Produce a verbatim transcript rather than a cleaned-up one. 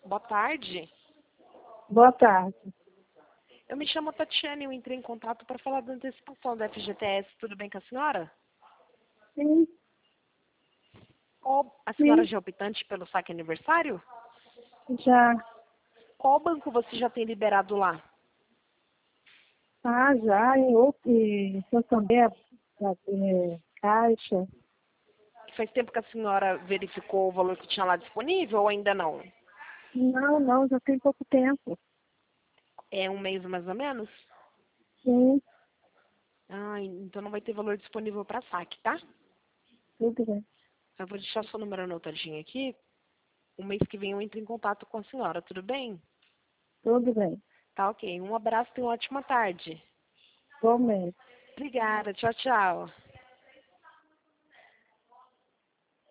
Boa tarde. Boa tarde. Eu me chamo Tatiane e eu entrei em contato para falar da antecipação da F G T S. Tudo bem com a senhora? Sim, Qual, a senhora sim, já é optante pelo saque aniversário? já. Qual banco você já tem liberado lá? Ah, já, em outro, em Santander, é, Caixa. Faz tempo que a senhora verificou o valor que tinha lá disponível ou ainda não? Não, não, já tem pouco tempo. É um mês mais ou menos? Sim, Ah, então não vai ter valor disponível para saque, tá? tudo bem. Eu vou deixar seu número anotadinho aqui. O mês que vem eu entro em contato com a senhora, tudo bem? Tudo bem. Tá ok. Um abraço e uma ótima tarde. Igualmente. Obrigada. Tchau, tchau.